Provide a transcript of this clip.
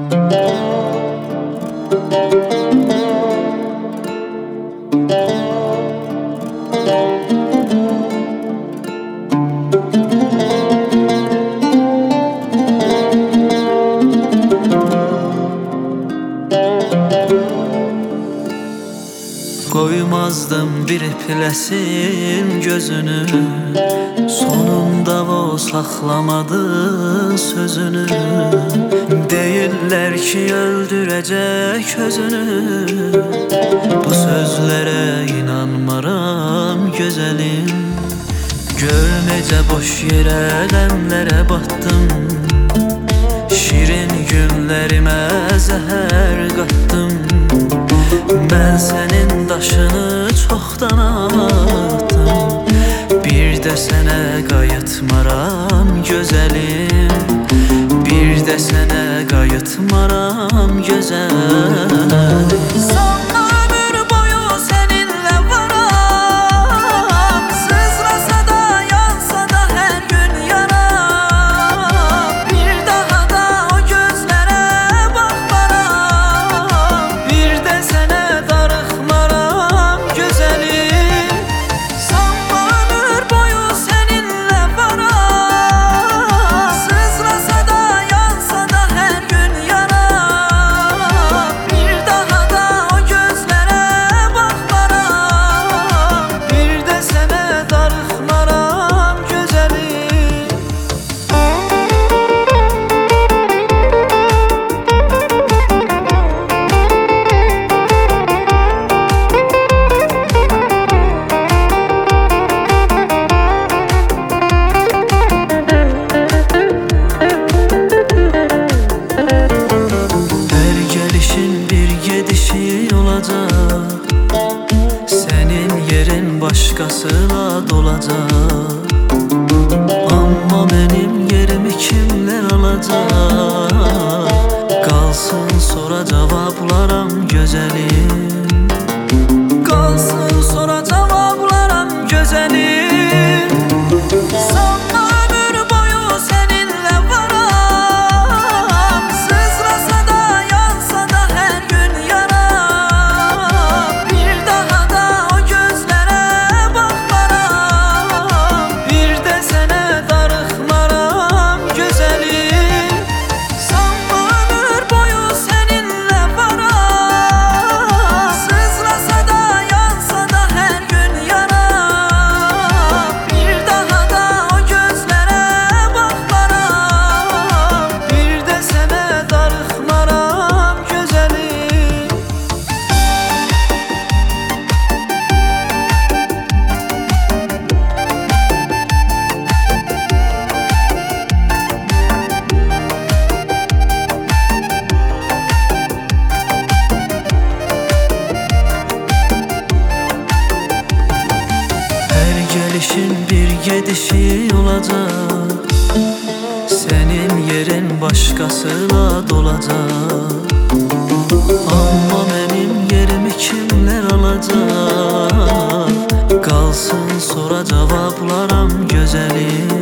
Koymazdım bir ipləsin gözünü, sonunda o saxlamadı sözünü. Deyirlər ki öldürəcək özünü, bu sözlərə inanmaram gözəlim. Gör necə boş yerə dəmlərə batdım, şirin günlərimə zəhər qatdım. Ben senin daşını çoxdan atdım, bir də sənə qayıtmaram gözəlim, bir də sənə qayıtmaram gözəlim. Senin yerin başkasıyla dolacak, ama benim yerimi kimler alacak? Kalsın sonra cevaplarım güzelim, kalsın sonra cevaplarım güzelim. Gelişin bir gedişi olacak, senin yerin başkasıyla dolacak, ama benim yerimi kimler alacak? Kalsın sonra cevaplarım güzelim,